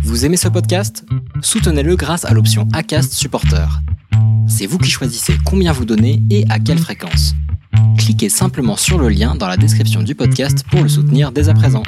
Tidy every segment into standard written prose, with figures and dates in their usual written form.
Vous aimez ce podcast ? Soutenez-le grâce à l'option Acast Supporter. C'est vous qui choisissez combien vous donnez et à quelle fréquence. Cliquez simplement sur le lien dans la description du podcast pour le soutenir dès à présent.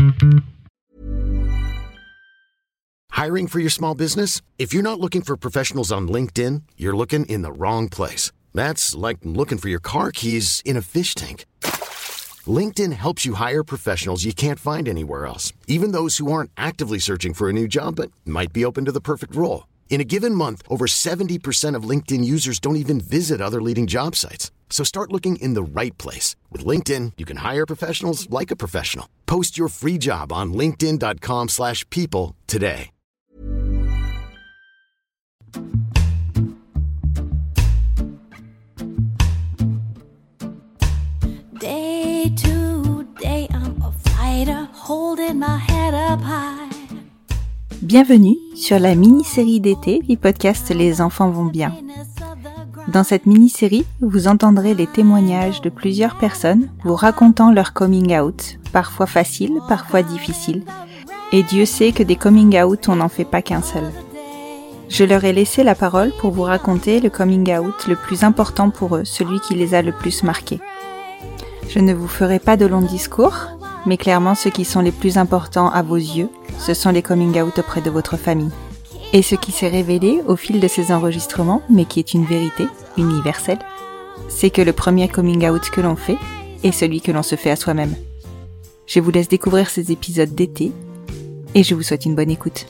Hiring for your small business? If you're not looking for professionals on LinkedIn, you're looking in the wrong place. That's like looking for your car keys in a fish tank. LinkedIn helps you hire professionals you can't find anywhere else, even those who aren't actively searching for a new job but might be open to the perfect role. In a given month, over 70% of LinkedIn users don't even visit other leading job sites. So start looking in the right place. With LinkedIn, you can hire professionals like a professional. Post your free job on linkedin.com/people today. Day to day, I'm a fighter, holding my head up high. Bienvenue sur la mini-série d'été du podcast Les enfants vont bien. Dans cette mini-série, vous entendrez les témoignages de plusieurs personnes vous racontant leur coming out, parfois facile, parfois difficile. Et Dieu sait que des coming out, on n'en fait pas qu'un seul. Je leur ai laissé la parole pour vous raconter le coming out le plus important pour eux, celui qui les a le plus marqués. Je ne vous ferai pas de longs discours, mais clairement ceux qui sont les plus importants à vos yeux, ce sont les coming out auprès de votre famille. Et ce qui s'est révélé au fil de ces enregistrements, mais qui est une vérité universelle, c'est que le premier coming out que l'on fait est celui que l'on se fait à soi-même. Je vous laisse découvrir ces épisodes d'été et je vous souhaite une bonne écoute.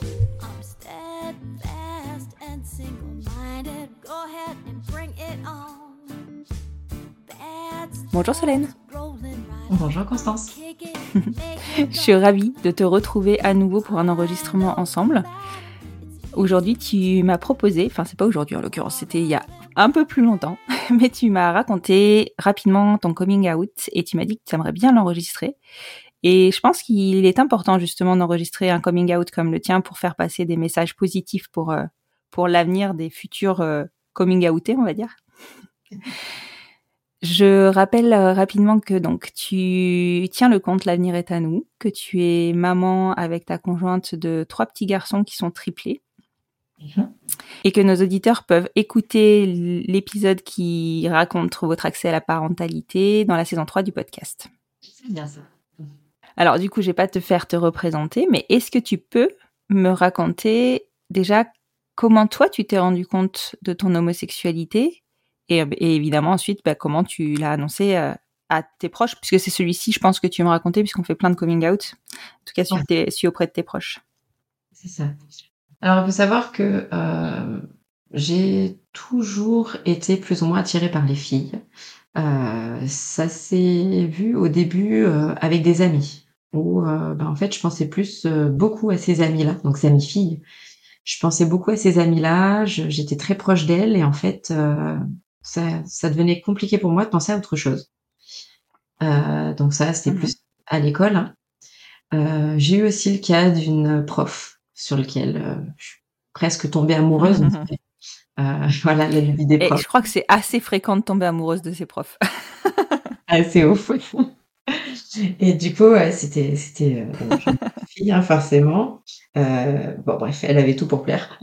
Bonjour Solène. Bonjour Constance. Je suis ravie de te retrouver à nouveau pour un enregistrement ensemble. Aujourd'hui, tu m'as proposé, enfin c'est pas aujourd'hui en l'occurrence, c'était il y a un peu plus longtemps, mais tu m'as raconté rapidement ton coming out et tu m'as dit que tu aimerais bien l'enregistrer. Et je pense qu'il est important justement d'enregistrer un coming out comme le tien pour faire passer des messages positifs pour l'avenir des futurs coming outés, on va dire. Je rappelle rapidement que donc tu tiens le compte L'avenir est à nous, que tu es maman avec ta conjointe de 3 petits garçons qui sont triplés. Et que nos auditeurs peuvent écouter l'épisode qui raconte votre accès à la parentalité dans la saison 3 du podcast. C'est bien ça. Alors du coup, je vais pas te faire te représenter, mais est-ce que tu peux me raconter déjà comment toi tu t'es rendu compte de ton homosexualité et évidemment ensuite comment tu l'as annoncé à tes proches, puisque c'est celui-ci, je pense, que tu veux me raconter, puisqu'on fait plein de coming out, en tout cas celui auprès de tes proches. C'est ça. Alors, il faut savoir que j'ai toujours été plus ou moins attirée par les filles. Ça s'est vu au début avec des amis, où en fait, je pensais plus beaucoup à ces amis-là, donc ces amis filles. Je pensais beaucoup à ces amis-là, j'étais très proche d'elles, et en fait, ça devenait compliqué pour moi de penser à autre chose. Donc ça, c'était plus à l'école. J'ai eu aussi le cas d'une prof sur lequel je suis presque tombée amoureuse. Voilà, la vie des profs. Et je crois que c'est assez fréquent de tomber amoureuse de ces profs. Assez ouf. Et du coup, c'était une fille, forcément. Bon, bref, elle avait tout pour plaire.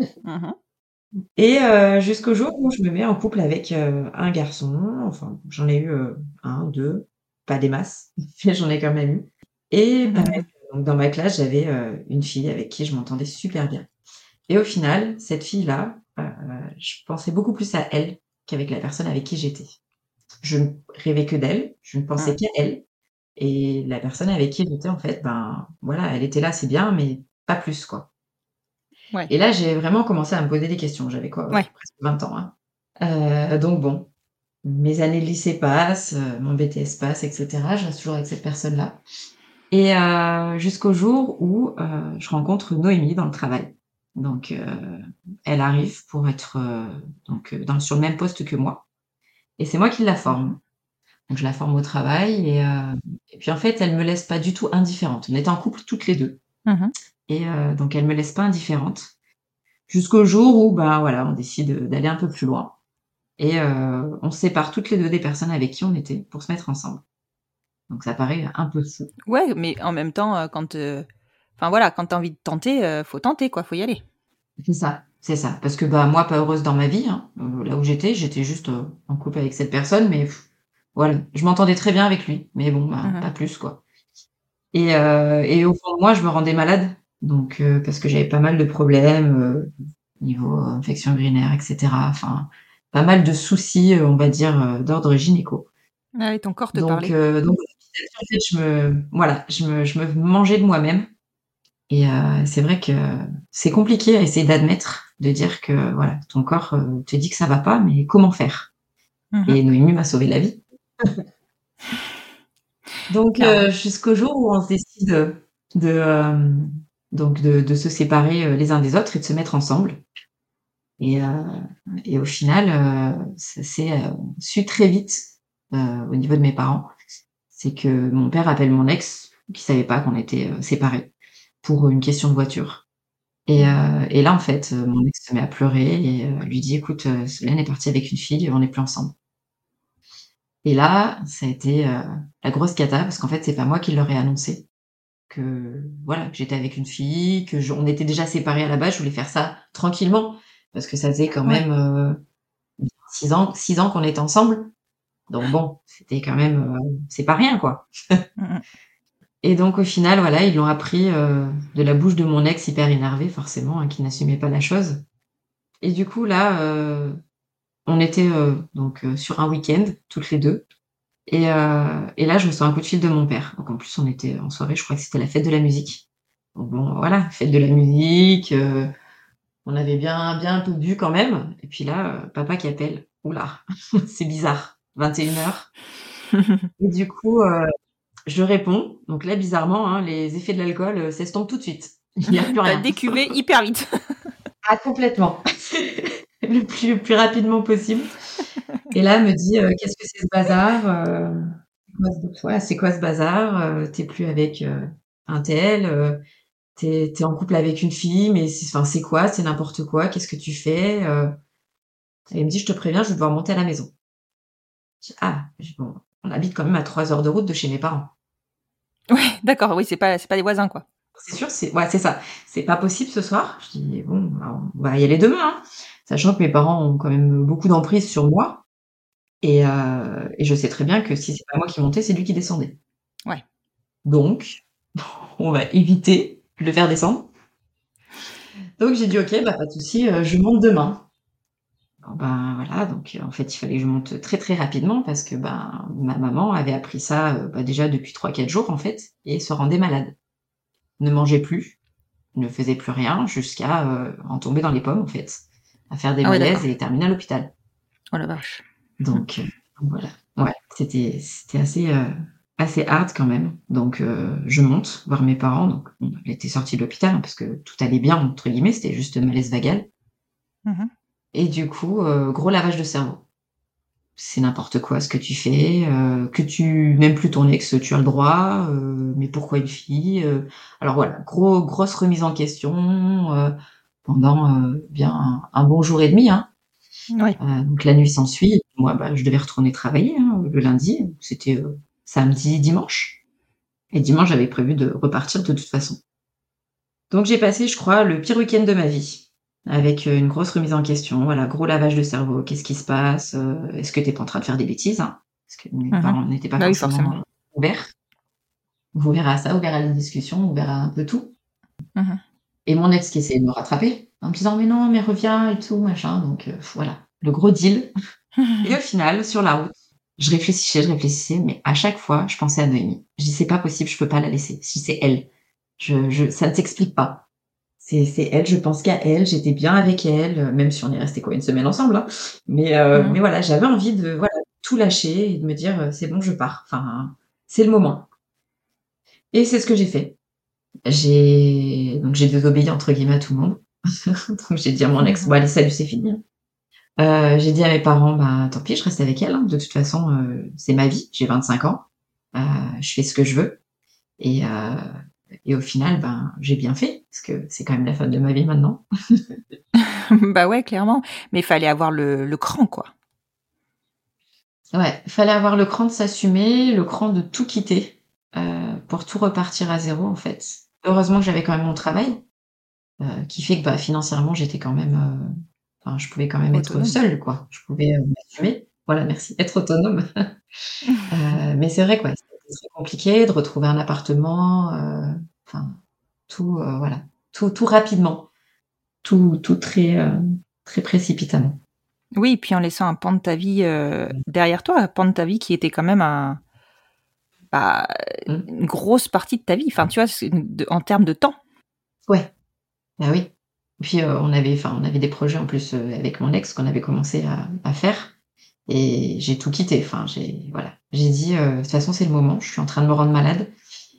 Et jusqu'au jour où je me mets en couple avec un garçon. Enfin, j'en ai eu un, deux, pas des masses, mais j'en ai quand même eu. Et pareil, donc dans ma classe, j'avais une fille avec qui je m'entendais super bien. Et au final, cette fille-là, je pensais beaucoup plus à elle qu'avec la personne avec qui j'étais. Je ne rêvais que d'elle, je ne pensais qu'à elle. Et la personne avec qui j'étais, en fait, voilà, elle était là, c'est bien, mais pas plus, quoi. Ouais. Et là, j'ai vraiment commencé à me poser des questions. J'avais quoi, presque 20 ans. Donc bon, mes années de lycée passent, mon BTS passe, etc. Je reste toujours avec cette personne-là. Et jusqu'au jour où je rencontre Noémie dans le travail. Donc, elle arrive pour être sur le même poste que moi. Et c'est moi qui la forme. Donc, je la forme au travail. Et puis, en fait, elle me laisse pas du tout indifférente. On était en couple toutes les deux. Et donc, elle me laisse pas indifférente. Jusqu'au jour où, voilà, on décide d'aller un peu plus loin. Et on se sépare toutes les deux des personnes avec qui on était pour se mettre ensemble. Donc ça paraît un peu fou. Ouais, mais en même temps, quand Enfin voilà, quand t'as envie de tenter, faut tenter, quoi, faut y aller. C'est ça. Parce que moi, pas heureuse dans ma vie, hein. Là où j'étais juste en couple avec cette personne, mais voilà, je m'entendais très bien avec lui, mais bon, pas plus, quoi. Et au fond de moi, je me rendais malade, donc parce que j'avais pas mal de problèmes niveau infection urinaire, etc. Enfin, pas mal de soucis, on va dire, d'ordre gynéco. Ah oui, ton corps te Donc, parlait. donc en fait, je me mangeais de moi-même. Et c'est vrai que c'est compliqué à essayer d'admettre, de dire que voilà, ton corps te dit que ça va pas, mais comment faire? Et Noémie m'a sauvé la vie. Donc jusqu'au jour où on se décide de se séparer les uns des autres et de se mettre ensemble. Et au final, ça s'est su très vite au niveau de mes parents. C'est que mon père appelle mon ex, qui savait pas qu'on était séparés, pour une question de voiture. Et là, en fait, mon ex se met à pleurer et lui dit: «Écoute, Solène est partie avec une fille, on n'est plus ensemble». Et là, ça a été la grosse cata parce qu'en fait, c'est pas moi qui leur ai annoncé que voilà, que j'étais avec une fille, on était déjà séparés à la base. Je voulais faire ça tranquillement parce que ça faisait quand même 6 ans qu'on était ensemble. Donc bon, c'était quand même c'est pas rien, quoi. Et donc au final, voilà, ils l'ont appris de la bouche de mon ex hyper énervé forcément, hein, qui n'assumait pas la chose. Et du coup là, on était donc sur un week-end toutes les deux. Et là, je reçois un coup de fil de mon père. Donc en plus, on était en soirée, je crois que c'était la fête de la musique. Donc bon, voilà, fête de la musique. On avait bien un peu bu quand même. Et puis là, papa qui appelle. Oula, c'est bizarre. 21h. Et du coup, je réponds. Donc là, bizarrement, hein, les effets de l'alcool s'estompent tout de suite. Il n'y a plus rien. T'as décuvé hyper vite. Ah, complètement. le plus rapidement possible. Et là, elle me dit qu'est-ce que c'est ce bazar? C'est quoi ce bazar? T'es plus avec un tel, t'es en couple avec une fille, mais c'est quoi? C'est n'importe quoi, qu'est-ce que tu fais? Et elle me dit: «Je te préviens, je vais devoir monter à la maison». Je dis: «Ah!» Bon, on habite quand même à 3 heures de route de chez mes parents. Ouais, d'accord, oui, c'est pas des voisins, quoi. C'est sûr, c'est ça. C'est pas possible ce soir. Je dis: «Bon, bah, on va y aller demain, hein». Sachant que mes parents ont quand même beaucoup d'emprise sur moi et je sais très bien que si c'est pas moi qui montais, c'est lui qui descendait. Ouais. Donc, on va éviter de le faire descendre. Donc j'ai dit: «OK, bah, pas de souci, je monte demain». Bon, ben, voilà, donc en fait, il fallait que je monte très, très rapidement parce que, ben, ma maman avait appris ça, déjà depuis 3-4 jours, en fait, et se rendait malade. Ne mangeait plus, ne faisait plus rien jusqu'à, en tomber dans les pommes, en fait, à faire des malaises et terminer à l'hôpital. Oh la vache. Donc voilà. Ouais, c'était assez hard quand même. Donc je monte voir mes parents. Donc bon, elle était sortie de l'hôpital, hein, parce que tout allait bien entre guillemets, c'était juste malaise vagal. Et du coup, gros lavage de cerveau. C'est n'importe quoi ce que tu fais, que tu n'aimes plus ton ex, tu as le droit, mais pourquoi une fille? Alors voilà, grosse remise en question, pendant bien un bon jour et demi, hein. Oui. Donc la nuit s'ensuit. Moi, bah, je devais retourner travailler, hein, le lundi. C'était samedi, dimanche. Et dimanche, j'avais prévu de repartir de toute façon. Donc j'ai passé, je crois, le pire week-end de ma vie, avec une grosse remise en question. Voilà, gros lavage de cerveau. Qu'est-ce qui se passe? Est-ce que t'es pas en train de faire des bêtises, hein? Parce que mes parents n'étaient pas forcément ouverts. Ouverts à ça, ouverts à la discussion, ouverts à un peu tout. Et mon ex qui essayait de me rattraper en me disant: «Mais non, mais reviens et tout, machin». Donc voilà, le gros deal. Et au final, sur la route, je réfléchissais, mais à chaque fois, je pensais à Noémie. Je dis: «C'est pas possible, je peux pas la laisser. Si c'est elle, ça ne s'explique pas. C'est elle, je pense qu'à elle, j'étais bien avec elle, même si on est resté quoi, une semaine ensemble, hein. Mais voilà, j'avais envie de voilà tout lâcher et de me dire: «C'est bon, je pars. Enfin, c'est le moment». Et c'est ce que j'ai fait. J'ai désobéi entre guillemets à tout le monde. Donc j'ai dit à mon ex: «Bon allez, salut, c'est fini». J'ai dit à mes parents: «Bah, tant pis, je reste avec elle, hein. De toute façon, c'est ma vie, j'ai 25 ans, je fais ce que je veux» et au final, ben, j'ai bien fait parce que c'est quand même la femme de ma vie maintenant. Bah ouais, clairement. Mais il fallait avoir le cran, quoi. Ouais, fallait avoir le cran de s'assumer, le cran de tout quitter, pour tout repartir à zéro, en fait. heureusement que j'avais quand même mon travail, qui fait que, financièrement, j'étais quand même, je pouvais quand même être Autonome. seule, quoi. Je pouvais, m'assumer. Voilà, merci, être autonome. Mais c'est vrai, quoi, c'était très compliqué de retrouver un appartement, enfin, tout, voilà, tout rapidement, tout très précipitamment. Oui, et puis en laissant un pan de ta vie derrière toi, un pan de ta vie qui était quand même bah, Mmh. une grosse partie de ta vie. Enfin, tu vois, en termes de temps. Ouais, bah, oui. Puis, on avait des projets en plus, avec mon ex qu'on avait commencé à faire et j'ai tout quitté. Enfin, voilà, j'ai dit: «De toute façon, c'est le moment, je suis en train de me rendre malade».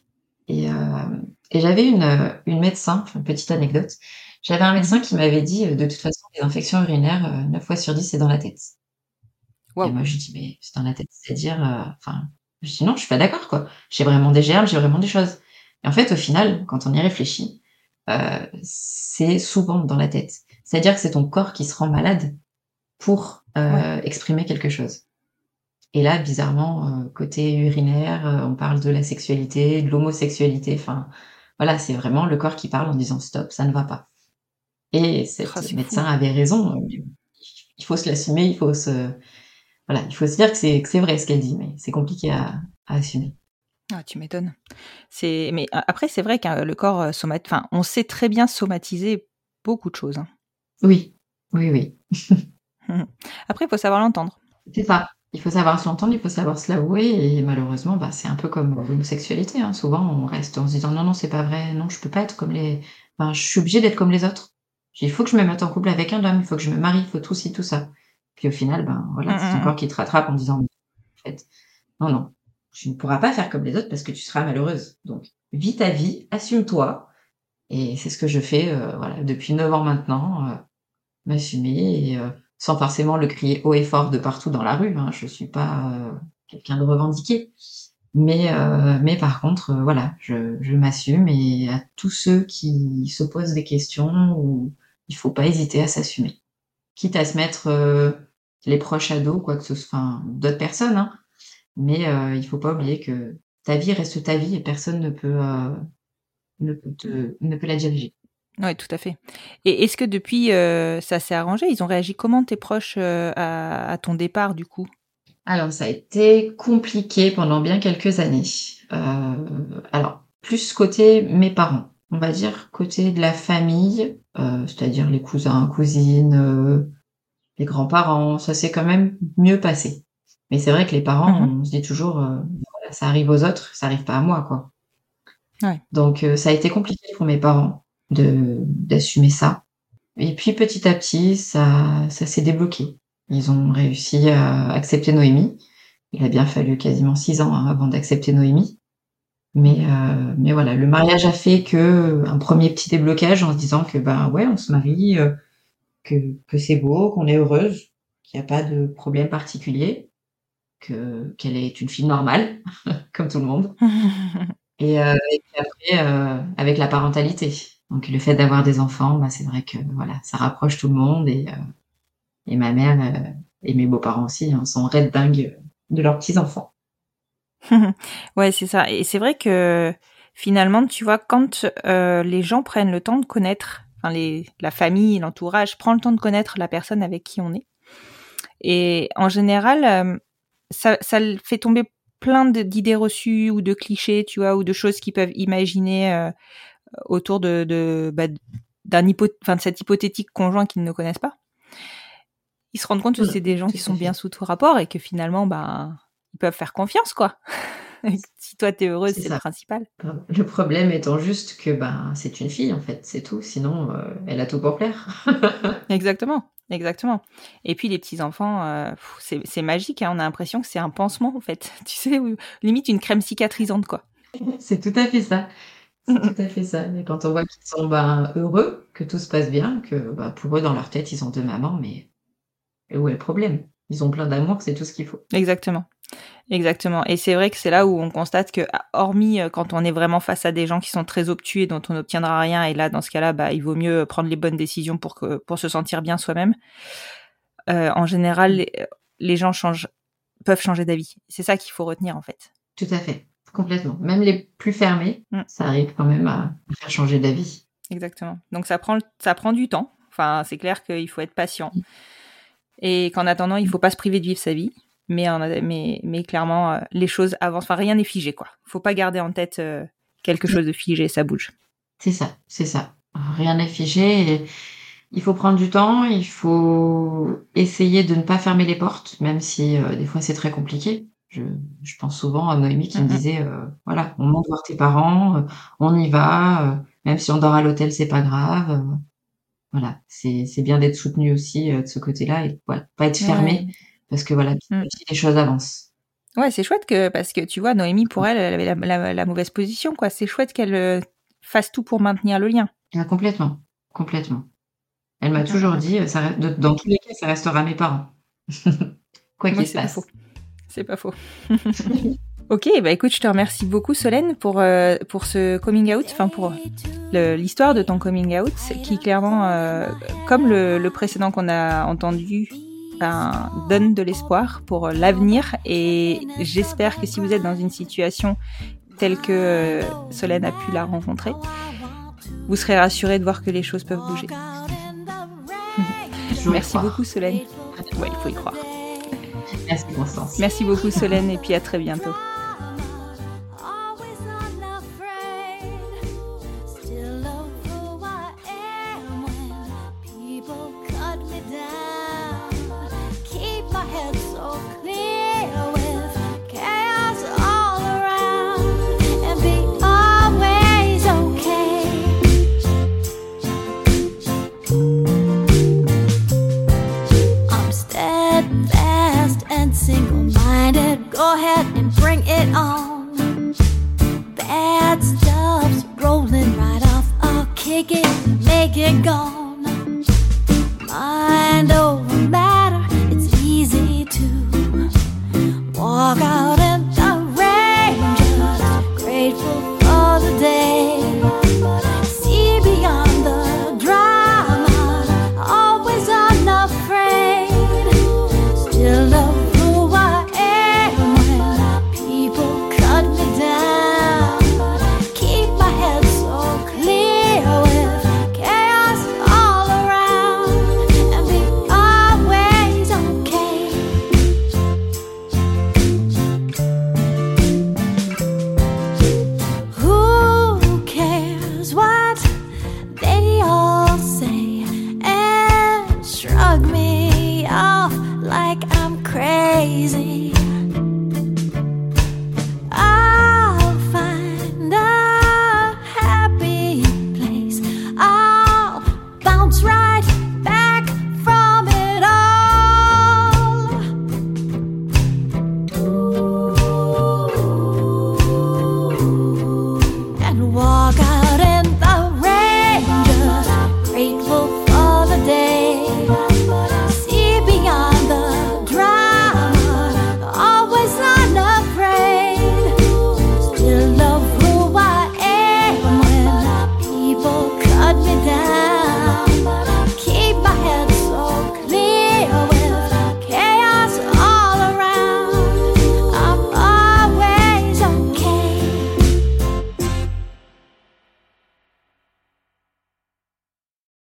Et j'avais une médecin, enfin, petite anecdote, j'avais un médecin Mmh. qui m'avait dit: «De toute façon, les infections urinaires, 9 fois sur 10, c'est dans la tête». Et Waouh! moi, je lui dis: «Mais c'est dans la tête, c'est-à-dire?» enfin, je dis: «Non, je suis pas d'accord, quoi. J'ai vraiment des germes, j'ai vraiment des choses». Et en fait, au final, quand on y réfléchit, c'est souvent dans la tête. C'est-à-dire que c'est ton corps qui se rend malade pour, Ouais. exprimer quelque chose. Et là, bizarrement, côté urinaire, on parle de la sexualité, de l'homosexualité, enfin, voilà, c'est vraiment le corps qui parle en disant: «Stop, ça ne va pas». Et Ah, cette c'est fou. médecin avait raison, il faut se l'assumer, il faut se dire que c'est vrai ce qu'elle dit, mais c'est compliqué à assumer. Ah, tu m'étonnes. Mais après, c'est vrai que le corps enfin, on sait très bien somatiser beaucoup de choses, hein. Oui, oui, oui, Après, il faut savoir l'entendre. c'est ça. Il faut savoir se l'entendre, il faut savoir se l'avouer et malheureusement, c'est un peu comme l'homosexualité, hein. Souvent, on reste en se disant: «Non, non, c'est pas vrai, non, je peux pas être comme je suis obligée d'être comme les autres. Il faut que je me mette en couple avec un homme, il faut que je me marie, il faut tout ci, tout ça». Puis au final, voilà, Mmh, c'est ton mmh corps mh. qui te rattrape en disant: «En fait, non, non, tu ne pourras pas faire comme les autres parce que tu seras malheureuse. Donc vis ta vie, assume-toi». Et c'est ce que je fais, voilà, depuis 9 ans maintenant, m'assumer et sans forcément le crier haut et fort de partout dans la rue, hein. Je suis pas, quelqu'un de revendiqué. Mais par contre, voilà, je m'assume et à tous ceux qui se posent des questions ou il faut pas hésiter à s'assumer. Quitte à se mettre, les proches à dos, quoi que ce soit, enfin, d'autres personnes, hein, mais il faut pas oublier que ta vie reste ta vie et personne ne peut la diriger. Ouais, tout à fait. Et est-ce que depuis, ça s'est arrangé? Ils ont réagi comment tes proches, à ton départ, du coup? Alors ça a été compliqué pendant bien quelques années. Alors plus côté mes parents, on va dire côté de la famille, c'est-à-dire les cousins, cousines, les grands-parents, ça s'est quand même mieux passé. Mais c'est vrai que les parents, Mmh. on se dit toujours, voilà, ça arrive aux autres, ça arrive pas à moi, quoi. Ouais. Donc ça a été compliqué pour mes parents d'assumer ça. Et puis petit à petit, ça s'est débloqué. Ils ont réussi à accepter Noémie. Il a bien fallu quasiment 6 ans, hein, avant d'accepter Noémie. Mais voilà, le mariage a fait un premier petit déblocage en se disant que, ouais, on se marie, que c'est beau, qu'on est heureuse, qu'il y a pas de problème particulier, qu'elle est une fille normale, comme tout le monde. Et puis après, avec la parentalité. Donc le fait d'avoir des enfants, c'est vrai que voilà, ça rapproche tout le monde et ma mère, et mes beaux-parents aussi, hein, sont raides dingues, de leurs petits-enfants. Ouais, c'est ça. Et c'est vrai que finalement, tu vois, quand les gens prennent le temps de connaître, enfin la famille, l'entourage prend le temps de connaître la personne avec qui on est. Et en général, ça le fait tomber plein d'idées reçues ou de clichés, tu vois, ou de choses qu'ils peuvent imaginer autour de cet hypothétique conjoint qu'ils ne connaissent pas. Ils se rendent compte que c'est des gens Tout qui à sont bien fait. sous tout rapport et que finalement, ils peuvent faire confiance, quoi. Si toi t'es heureuse, C'est c'est le ça. principal. Le problème étant juste que, c'est une fille, en fait, c'est tout. Sinon, elle a tout pour plaire. Exactement, exactement. Et puis les petits-enfants, c'est magique, hein, on a l'impression que c'est un pansement, en fait. Tu sais, ou limite une crème cicatrisante, quoi. C'est tout à fait ça. C'est tout à fait ça. Et quand on voit qu'ils sont, heureux, que tout se passe bien, que, pour eux, dans leur tête, ils ont 2 mamans, mais où est le problème? Ils ont plein d'amour, c'est tout ce qu'il faut. Exactement, exactement. Et c'est vrai que c'est là où on constate que, hormis quand on est vraiment face à des gens qui sont très obtus et dont on n'obtiendra rien, et là, dans ce cas-là, il vaut mieux prendre les bonnes décisions pour se sentir bien soi-même. En général, Mmh. les gens peuvent changer d'avis. C'est ça qu'il faut retenir, en fait. Tout à fait. Complètement. Même les plus fermés, ça arrive quand même à faire changer d'avis. Exactement. Donc ça prend du temps. Enfin, c'est clair qu'il faut être patient. Et qu'en attendant, il ne faut pas se priver de vivre sa vie. Mais clairement, les choses avancent. Enfin, rien n'est figé, quoi. Il ne faut pas garder en tête quelque chose de figé, ça bouge. C'est ça. Rien n'est figé. Et il faut prendre du temps. Il faut essayer de ne pas fermer les portes, même si des fois c'est très compliqué. Je pense souvent à Noémie qui me disait, voilà, on monte voir tes parents, on y va, même si on dort à l'hôtel, c'est pas grave. Voilà, c'est bien d'être soutenu aussi de ce côté-là et pas être fermé parce que voilà, petit à petit, les choses avancent. Ouais, c'est chouette parce que tu vois, Noémie, pour elle avait la mauvaise position, quoi. C'est chouette qu'elle fasse tout pour maintenir le lien. Complètement. Elle m'a toujours dit, dans tous les cas, ça restera mes parents. Quoi qu'il se passe. C'est pas faux. Ok, bah écoute, je te remercie beaucoup Solène pour ce coming out, enfin pour l'histoire de ton coming out, qui clairement, comme le précédent qu'on a entendu, donne de l'espoir pour l'avenir. Et j'espère que si vous êtes dans une situation telle que Solène a pu la rencontrer, vous serez rassurés de voir que les choses peuvent bouger. Merci beaucoup Solène. Ouais, il faut y croire. Merci Constance. Merci beaucoup Solène et puis à très bientôt. Go ahead and bring it on. Bad stuff's rolling right off. I'll kick it, make it gone. Mind over matter, it's easy to walk out.